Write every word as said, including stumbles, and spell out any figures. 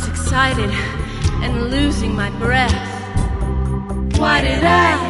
excited and losing my breath. Why did I